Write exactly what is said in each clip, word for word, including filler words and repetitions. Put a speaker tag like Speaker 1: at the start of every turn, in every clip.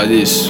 Speaker 1: سادیس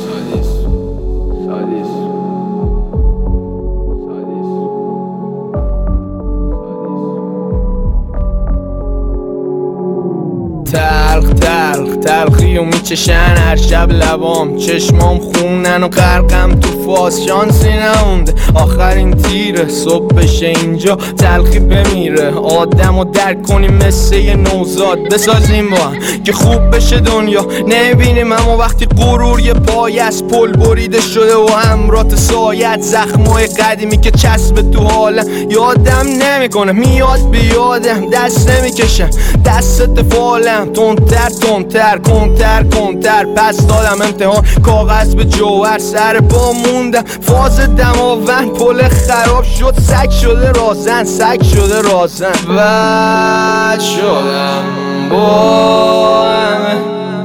Speaker 1: تلخ تلخ تلخی و میچشن هر شب لبام، چشمام خونن و غرقم تو فاز، شانسی نمونده آخرین تیره، صبح بشه اینجا تلخی بمیره، آدم رو درک کنیم مثل یه نوزاد، بسازیم با هم که خوب بشه دنیا، نبینیم اما وقتی غرور یه پای از پل بریده شده و همرات سایت، زخمای قدیمی که چسب تو حالم یادم نمیکنه، میاد بیادم دست نمیکشم دستت فالم، تندتر تندتر کنتر کنتر، پس دادم امتحان کاغذ به جوهر، سر پا موندم فاز دماوند، پل خراب شد سگ شده رازن، سگ شده رازن، ود شدم با همه،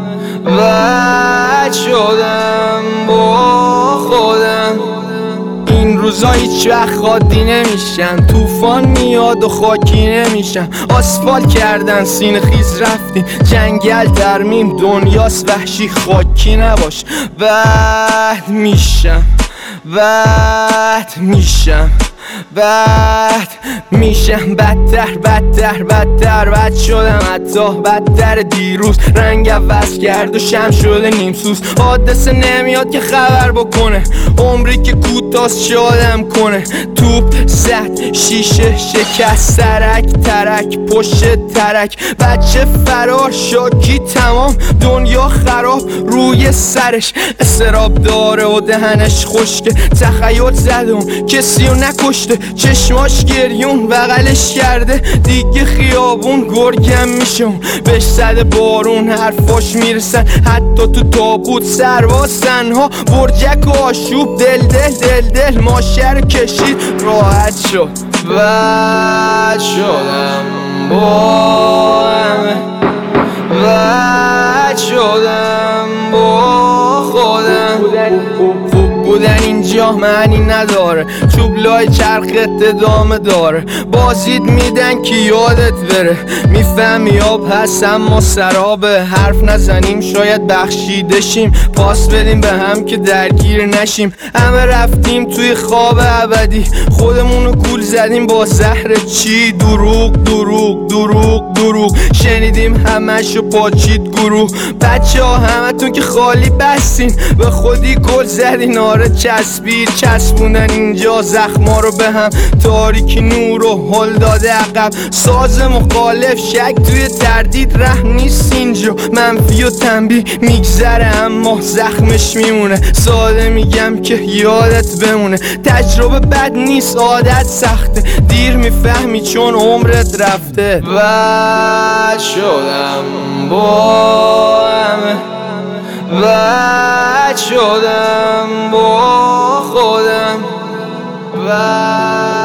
Speaker 1: ود شدم با خودم، این روزا هیچ وقت خاطی نمیشن، طوفان میاد و خاکی نمیشن، آسفالت کردن سینه خیز رفتیم جنگل ترمیم، دنیاست وحشی خاکی نباش، بعد میشم بعد میشم بعد میشم بدتر بدتر بدتر، بد شدم حتی بدتر دیروز، رنگ عوض کرد و شم شده نیم سوز، حادثه نمیاد که خبر بکنه، عمری که کوتاست شادم کنه، توپ زد شیشه شکست ترک ترک پشت ترک، بچه فرار شاکی تمام دنیا خراب روی سرش، استراب داره و دهنش خشکه، تخیل زدم کسی رو نکشته، چشماش گریون بغلش کرده دیگه خیابون، گرگم میشم بهش زده بارون، حرفاش میرسن حتی تو تابوت، سرباز تنها برجک و آشوب، دل دل دل دل ماشه رو کشید راحت شد، ود شدم با همه، ود شدم با خودم، خوب بودن اینجا معنی نداره، چوب لای چرخت ادامه داره، بازید میدن که یادت بره، میفهمی آب هست اما سرابه، حرف نزنیم شاید بخشیده شیم، پاس بدیم به هم که درگیر نشیم، همه رفتیم توی خواب ابدی، خودمونو گول زدیم با زهر چی، دروغ دروغ دروغ دروغ، شنیدیم همشو پاچید گروه، بچه ها همتون که خالی بستین، به خودی گل زدین آره چسبید، چسبوندن اینجا زخما رو به هم، تاریکی نور و هل داده عقب، ساز مخالف شک توی تردید، رحم نیست اینجا منفی و تنبیه میگذره اما زخمش میمونه، ساده میگم که یادت بمونه، تجربه بد نیست عادت سخته، دیر میفهمی چون عمرت رفته، ود شدم با همه، ود شدم با خودم، ود